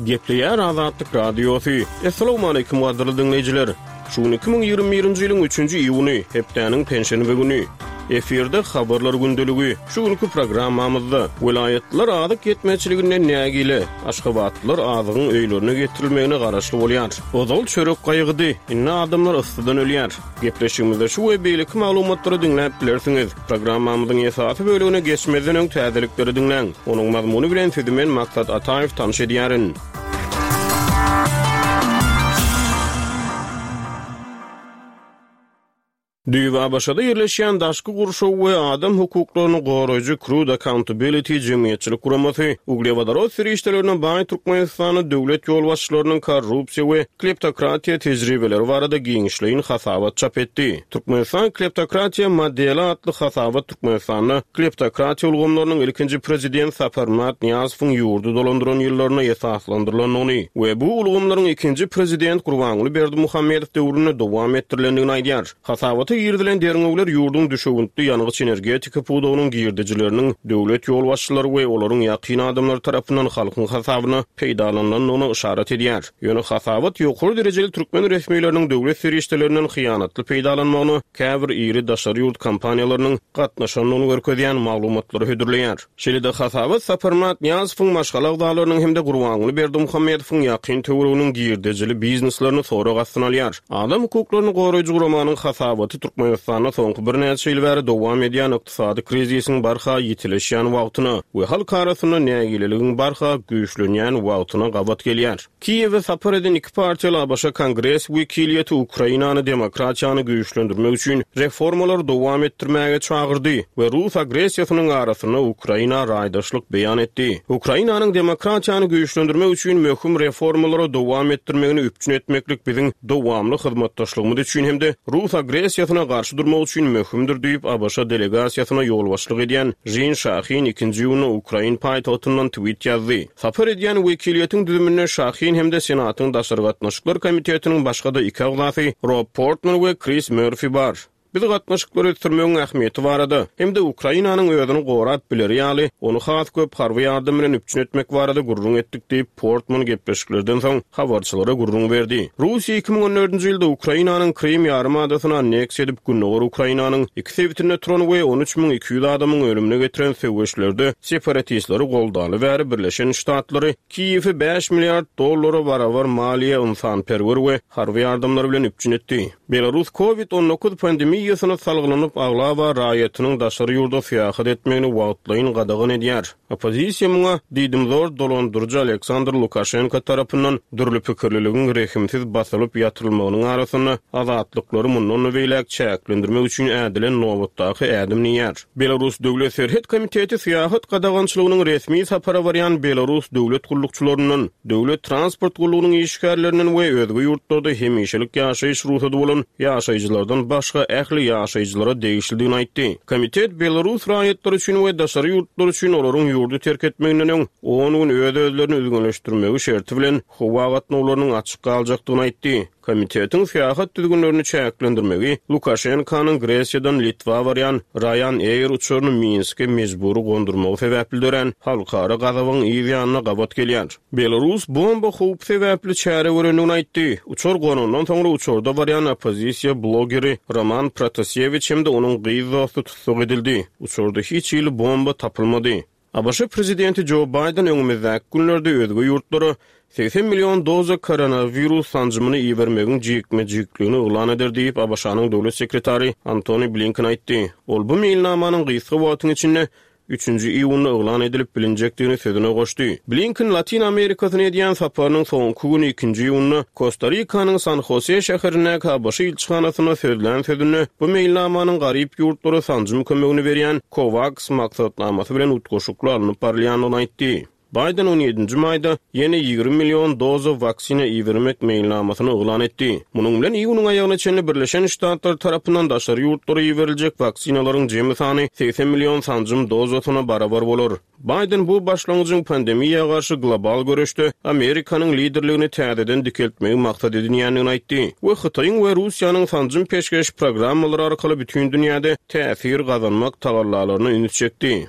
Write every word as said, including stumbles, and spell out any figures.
Gepleyer Azatlyk Radiosu. Assalamu alaykum gaderly dinleyijiler. Şuň iki ming ýygrimi birinji ýylyň üçünji iýuny, hepdeniň penşenbe güni. Eferde habarlar gündeligi. Şu günkü programmamyzda vilayetler adyk yetmeçiliginden nägile, Aşgabatlylar adygyň öýlerine getirilmegine garaşly bolýar. Ozal çörek gaýgydy, inne adamlar yssydan ölýär. Gepleşigimizde şu we beýleki maglumatlary dinläp bilersiňiz. Programmamyzyň esasy bölügine geçmeden öň täzelikleri dinläň. Onuň mazmuny bilen sözümen Maksat Ataýew tanış edýärin. Düýba başada ýerleşýän daşky gurşaw we adam hukuklaryny goraýjy Crude Accountability jemgyýetçilik guramasy Uglewodorod sürüşlerine baý Türkmenistany döwlet ýolbaşçylarynyň korrupsiýa we kleptokratiýa tejribeleri barada giňişleýin hasabat çap etdi. Türkmenistan kleptokratiýa modeli atly hasabat Türkmenistanyň kleptokratiýa ulgamlarynyň ilkinji prezident Saparmat Niyazowyň ýurdu dolandyran ýyllaryna esaslandyrylanyny we bu ulgamlaryň ikinji prezident Gurbanguly Berdimuhammedow döwrüne dowam etdirilendigini aýdýar. Hasabat ýerdilen derňewler ýurdun düşegüntli ýanygyç energetika puwdugynyň girdijileriniň döwlet ýolbaşçylary we olaryň ýakyn adamlar tarapyndan halkyň hasabyna peýdalananyny işaret edýär. Ýöne hasabat ýokary derejeli türkmen resmiýetleriniň döwlet serişdelerinden hyýanatly peýdalanmagyny, käbir iri daşary ýurt kompaniýalarynyň gatnaşanyny görkezýän maglumatlary hödürleýär. Şeýle-de hasabat Saparmat Niyazowyň maşgala agdalarynyň hemde Gurbanguly Berdimuhammedowyň ýakyn töwereginiň girdijili bizneslerini sonra gatsyn alýar. Adam hukuklaryny goraýjy guramanyň hasabaty Türkmenistanyň soňky bir näçe ýyl bäri dowam edýän ykdysady krizisiň barha ýitileşýän wagtyna we halk arasyna nägileligiň barha güýçlenýän wagtyna gabat gelýär. Kiýewe sapar eden iki partiýalar başa Kongres wekiliýeti Ukrainany demokratiýany güýçlendirmek üçin reformalar dowam etdirmäge çagyrdy we Rus agresiýasynyň arasyna Ukraina raýdaşlyk beýan etdi. Ukrainanyň demokratiýany güýçlendirmek üçin möhüm reformalary dowam etdirmegini üpçün etmeklik biziň dowamly hyzmatdaşlygymyz üçin hemde Rus agresiýasyna garşy durmak üçin möhümdir diýip A B Ş delegasiýasyna ýolbaşlyk edýän Jin Şahin ikinji ýylyny Ukraina paýtagtyndan tweet ýazdy. Sapar edýän wekiliýetiň düzümine Şahin hemde senatyň daşary gatnaşyklar komitetiniň başga-da iki agzasy Rob Portman we Chris Murphy bar. Biz gatnaşyklar ötürmegiň ähmiýeti barada, hemde Ukrainanyň özüni gorap bileri ýaly, onu has köp harby ýardym bilen üpçün etmek barada gurrun etdik diýip Portman gepleşiklerden soň habarçylara gurrun berdi. Russiýa iki ming on dördünji ýylda Ukrainanyň Krym ýarymadasyna anneks edip günnogar Ukrainanyň iki sebitine turan we on üç ming iki ýüz adamyň ölümine getiren söwüşlerde separatistleri goldaly bäri Birleşen Ştatlary Kiýewi beş milliard dollara barabar maliýe ynsanperwer we harby ýardymlar bilen üpçün etdi. Belarus Covid on dokuz pandemiýasyna salgylanyp aglaba raýatynyň daşary ýurda fiýahat etmegini wagtlaýyn gadagyn edýär. Opozisiýa muňa diýdimzor dolandyrjy Aleksandr Lukashenko tarapyndan dürli pikirliligiň rehimsiz basylyp ýatyrylmagynyň arasyna azatlykları mundan beýlek çäklendirmek üçin ädilen nowatdaky ädim niýär. Belarus Döwlet Serhet Komiteti fiýahat gadagançylygynyň resmi sapara barýan Belarus döwlet gullukçylarynyň, döwlet transport gullugynyň işgärleriniň we özge ýurtlarda hemişelik ýaşaýyş ruhsady bolan ýaşaýjylardan başga ähli ýaşaýjylara degişildigini aýtdy. Komitet Belarus raýatlary üçin we daşary ýurtlar üçin olaryň ýurdu terk etmeginden on gün öz-özlerini üzgünleşdirmegi şerti bilen howa gatnawlarynyň açyk galjakdygyny aýtdy. Komitetiň fiýahat düzgünlerini çäklendirmegi Lukashenkonyň Gresiýadan Litwa barýan Ryanair uçuryny Minske mejburi gondurmagy sebäpli dören halkara gazabyň ýygyna gabat gelýär. Belarus bomba howp sebäpli çäre görendigini aýtdy. Uçur gonundan soňra uçurda barýan opozisiýa blogeri Roman Protasevich hemde onuň gyýy dosty tutsak edildi. Uçurda hiç ýyly bomba tapylmady. A B Ş prezidenti Joe Biden öňümizdäki günlerde özge ýurtlary seksen million doza koronavirus sanjymyny iýermegiň jekme-jekligini oglan eder diýip A B Ş'nyň döwlet sekretary Antony Blinken aýtdy. Ol bu mailnamanyň gysga wagtyň içinde üçünji iýunda oglan edilip bilinjekdigini sözüne goşdy. Blinken Latin Amerikasyna edýän saparynyň soňky güni ikinji iýunda Kosta Rikanyň San Jose şäherine A B Ş ilçihanasyna sözlen sözüne bu mailnamanyň garyp ýurtlary sanjym kömegini berýän COVAX maksatnamasy bilen utgoşukly alınıp barýanyny aýtdy. Biden on ýedinji maýda ýene ýygrimi million doza vaksina iýermek mailnamasyny oglan etdi. Munyň bilen iýunyň aýagyna çenli Birleşen Ştatlar tarapyndan daşary ýurtlara iýeriljek vaksinalaryň jemy sany seksen million sanjym dozasyna barabar bolar. Biden bu başlangyjyň pandemiýaga garşy global görüşde Amerikanyň liderligini täzeden dikeltmegi maksat edilýändigini aýtdy. We Hytaýyň we Russiýanyň sanjym peşkeş programmalary arkaly bütün dünýäde täsir gazanmak tagallarlaryny ünit çekdi.